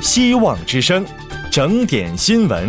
希望之声，整点新闻。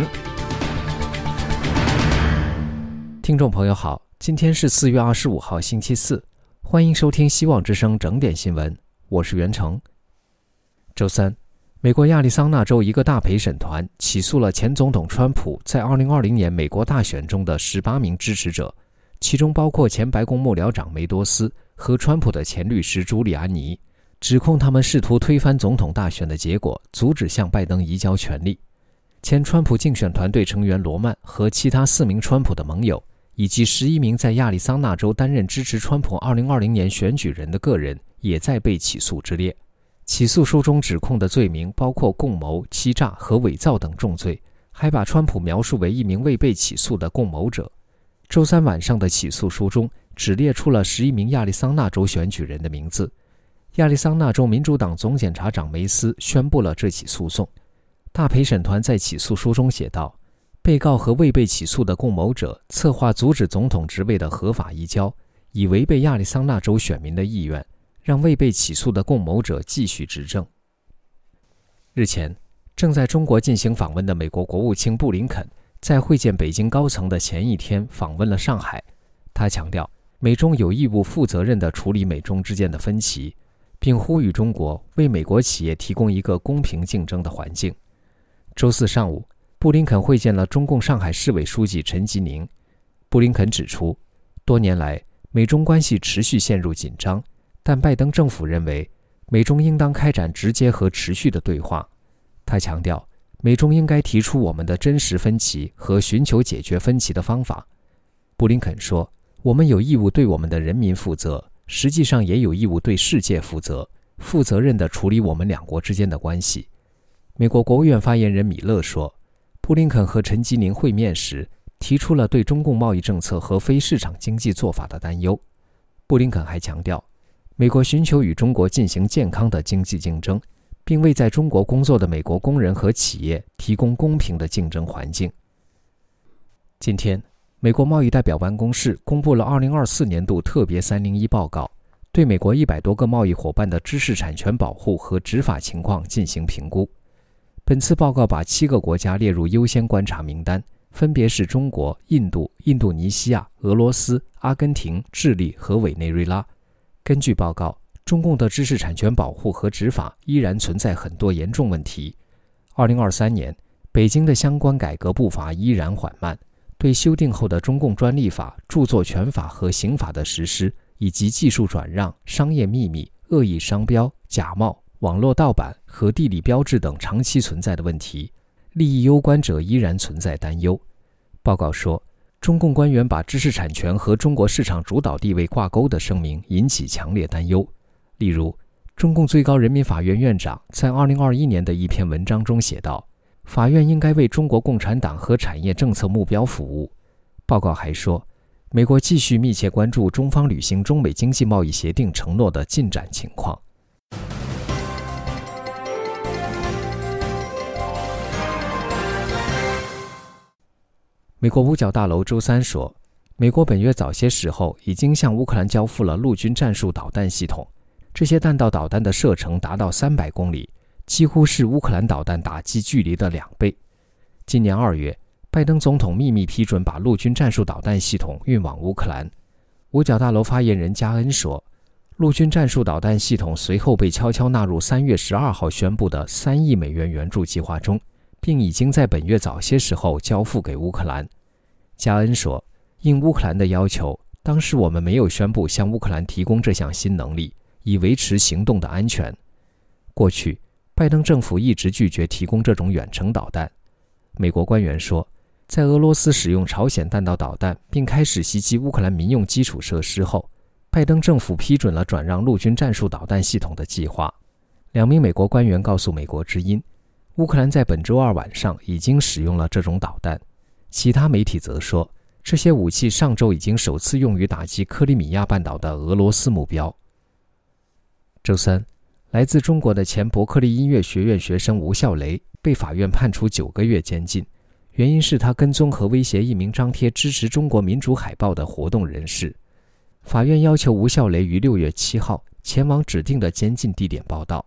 听众朋友好，今天是4月25号星期四，欢迎收听希望之声整点新闻，我是袁成。周三，美国亚利桑那州一个大陪审团起诉了前总统川普在2020年美国大选中的18名支持者，其中包括前白宫幕僚长梅多斯和川普的前律师朱利安尼，指控他们试图推翻总统大选的结果，阻止向拜登移交权力。前川普竞选团队成员罗曼和其他4名川普的盟友，以及11名在亚利桑那州担任支持川普2020年选举人的个人也在被起诉之列。起诉书中指控的罪名包括共谋、欺诈和伪造等重罪，还把川普描述为一名未被起诉的共谋者。周三晚上的起诉书中只列出了11名亚利桑那州选举人的名字。亚利桑那州民主党总检察长梅斯宣布了这起诉讼。大陪审团在起诉书中写道，被告和未被起诉的共谋者策划阻止总统职位的合法移交，以违背亚利桑那州选民的意愿，让未被起诉的共谋者继续执政。日前，正在中国进行访问的美国国务卿布林肯在会见北京高层的前一天访问了上海。他强调，美中有义务负责任地处理美中之间的分歧，并呼吁中国为美国企业提供一个公平竞争的环境。周四上午，布林肯会见了中共上海市委书记陈吉宁。布林肯指出，多年来美中关系持续陷入紧张，但拜登政府认为美中应当开展直接和持续的对话。他强调，美中应该提出我们的真实分歧和寻求解决分歧的方法。布林肯说，我们有义务对我们的人民负责，实际上也有义务对世界负责，负责任地处理我们两国之间的关系。美国国务院发言人米勒说，布林肯和陈吉宁会面时提出了对中共贸易政策和非市场经济做法的担忧。布林肯还强调，美国寻求与中国进行健康的经济竞争，并为在中国工作的美国工人和企业提供公平的竞争环境。今天，美国贸易代表办公室公布了2024年度特别301报告，对美国100多个贸易伙伴的知识产权保护和执法情况进行评估。本次报告把7个国家列入优先观察名单，分别是中国、印度、印度尼西亚、俄罗斯、阿根廷、智利和委内瑞拉。根据报告，中共的知识产权保护和执法依然存在很多严重问题。2023年，北京的相关改革步伐依然缓慢，对修订后的中共专利法、著作权法和刑法的实施，以及技术转让、商业秘密、恶意商标、假冒、网络盗版和地理标志等长期存在的问题，利益攸关者依然存在担忧。报告说，中共官员把知识产权和中国市场主导地位挂钩的声明引起强烈担忧。例如，中共最高人民法院院长在2021年的一篇文章中写道，法院应该为中国共产党和产业政策目标服务。报告还说，美国继续密切关注中方履行中美经济贸易协定承诺的进展情况。美国五角大楼周三说，美国本月早些时候已经向乌克兰交付了陆军战术导弹系统，这些弹道导弹的射程达到300公里，几乎是乌克兰导弹打击距离的2倍。今年2月，拜登总统秘密批准把陆军战术导弹系统运往乌克兰。五角大楼发言人加恩说，陆军战术导弹系统随后被悄悄纳入3月12号宣布的3亿美元援助计划中，并已经在本月早些时候交付给乌克兰。加恩说，应乌克兰的要求，当时我们没有宣布向乌克兰提供这项新能力，以维持行动的安全。过去，拜登政府一直拒绝提供这种远程导弹。美国官员说，在俄罗斯使用朝鲜弹道导弹并开始袭击乌克兰民用基础设施后，拜登政府批准了转让陆军战术导弹系统的计划。2名美国官员告诉美国之音，乌克兰在本周二晚上已经使用了这种导弹。其他媒体则说，这些武器上周已经首次用于打击克里米亚半岛的俄罗斯目标。周三，来自中国的前伯克利音乐学院学生吴笑雷被法院判处9个月监禁，原因是他跟踪和威胁一名张贴支持中国民主海报的活动人士。法院要求吴笑雷于6月7号前往指定的监禁地点报到。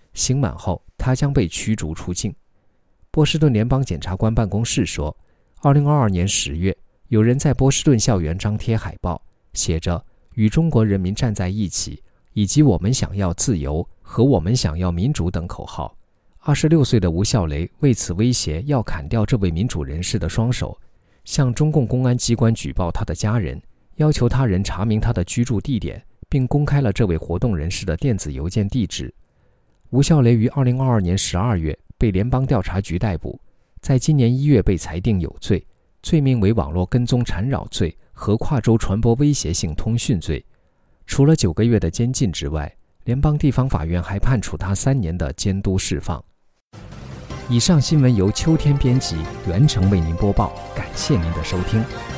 刑满后他将被驱逐出境。波士顿联邦检察官办公室说，2022年10月，有人在波士顿校园张贴海报，写着“与中国人民站在一起”以及“我们想要自由”和“我们想要民主”等口号。26岁的吴孝雷为此威胁要砍掉这位民主人士的双手，向中共公安机关举报他的家人，要求他人查明他的居住地点，并公开了这位活动人士的电子邮件地址。吴孝雷于2022年12月被联邦调查局逮捕，在今年1月被裁定有罪，罪名为网络跟踪缠扰罪和跨州传播威胁性通讯罪。除了9个月的监禁之外，联邦地方法院还判处他3年的监督释放。以上新闻由秋天编辑，袁成为您播报，感谢您的收听。